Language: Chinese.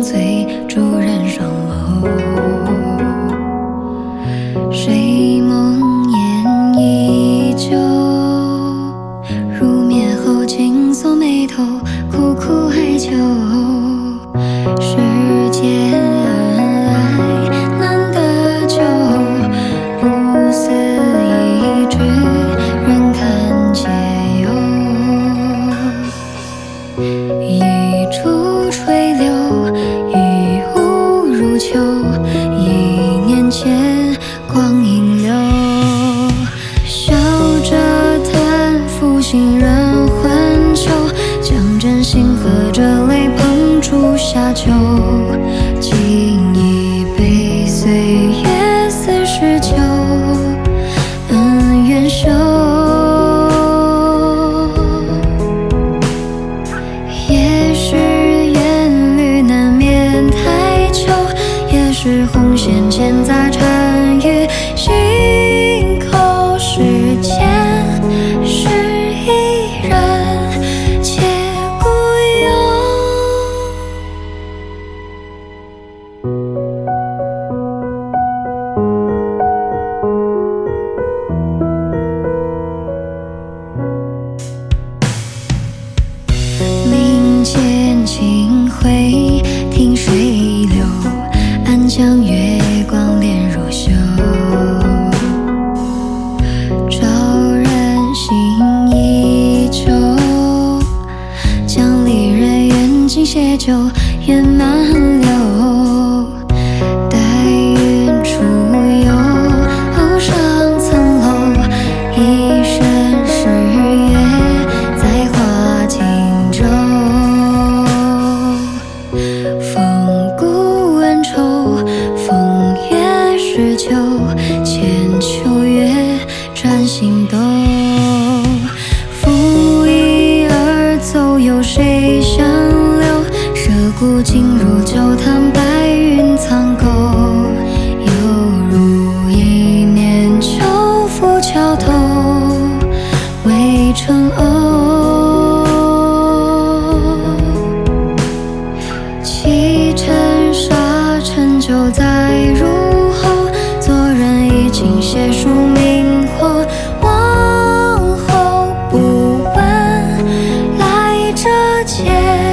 醉，主人上楼。谁梦魇依旧？入眠后紧锁眉头，苦苦哀求。世间恩爱难得久，不思一句，人看皆有。一株垂柳，一无如秋。一念间，光阴流。笑着叹负心人魂囚，将真心和着泪捧出夏秋。敬一杯岁月似是旧，恩怨休。也是烟缕难免太久，也是红线牵杂缠于心口。世间是一人皆孤勇。林间清辉听水流，暗香月光帘如绣。招人心依旧，将离人远近携酒，烟满流。待云出游，上层楼，一身是月，在花径舟。风骨温愁，风月是秋，千秋月转心斗。拂衣而走，有谁相留？麝骨尽入酒坛，白云苍狗。犹如一念秋浮桥头，未成偶。弃尘沙尘就在入喉，做人已经写书明或往后，不问来者皆